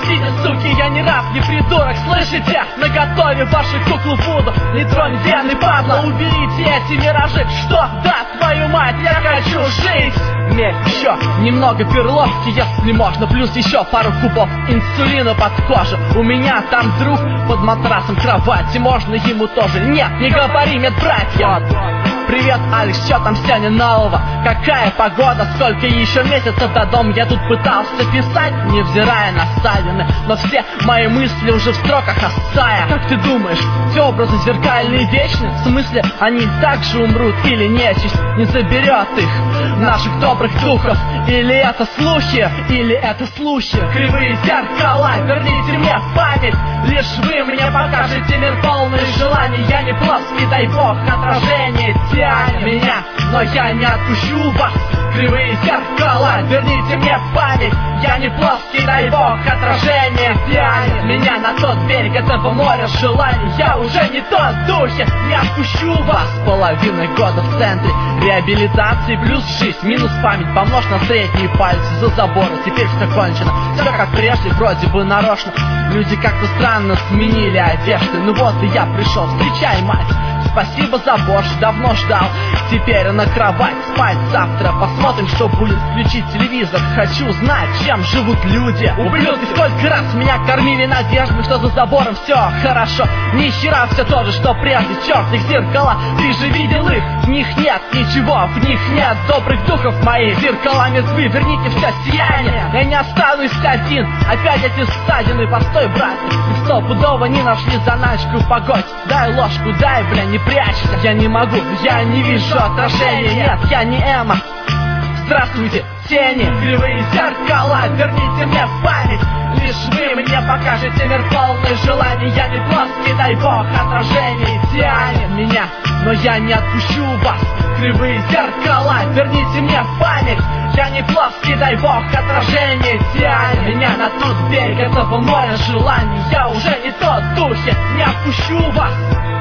простите, суки, я не раб, не придурок, слышите? Наготове вашу куклу буду, не тронь вены, падла. Уберите эти миражи, что? Да, твою мать, я хочу жить. Мне еще немного перловки, если можно, плюс еще пару кубов инсулина под кожу. У меня там друг под матрасом кровати, можно ему тоже? Нет, не говори, медбратья. Привет, Алекс, что там сегодня нового? Какая погода, сколько еще месяцев до дома? Я тут пытался писать, невзирая на ссадины, но все мои мысли уже в строках Ассая. Как ты думаешь, все образы зеркальные вечны? В смысле, они так же умрут или нечисть не заберет их, наших добрых духов? Или это слухи, или это слухи? Кривые зеркала, верните мне память. Лишь вы мне покажете мир полный желаний. Я не плоский, дай бог, отражение тянет меня, но я не отпущу вас. Кривые зеркала, верните мне память. Я не плоский, дай бог, отражение тянет меня на тот берег этого моря желаний. Я уже не тот в духе, не отпущу вас. Половина года в центре реабилитации, плюс жизнь, минус память, помножь на средние пальцы за забором. Теперь все кончено, все как прежде, вроде бы нарочно. Люди как-то странно сменили одежды. Ну вот и я пришел, встречай, мать. Спасибо за борщ, давно ждал. Теперь на кровать спать завтра. Посмотрим, что будет, включить телевизор. Хочу знать, чем живут люди. Ублюдки, сколько раз меня кормили надеждой, что за забором все хорошо. Ни хера все то же, что прежде. Черт их зеркала, ты же видел их. В них нет ничего, в них нет добрых духов моих. Зеркала мертвы, верните все сияние. Я не останусь один, опять эти ссадины. Постой, брат, ты стопудово не нашли заначку. Погодь, дай ложку, дай, бля, не прячься. Я не могу, я не вижу отражения. Нет, я не Эмма. Здравствуйте, тени. Кривые зеркала, верните мне память. Лишь вы мне покажете мир полный желаний. Я не плоский, дай бог, отражение тянет меня, но я не отпущу вас. Кривые зеркала, верните мне память. Я не плоский, дай бог, отражение тянет меня на тот берег этого моря желаний. Я уже не тот в духе, не отпущу вас.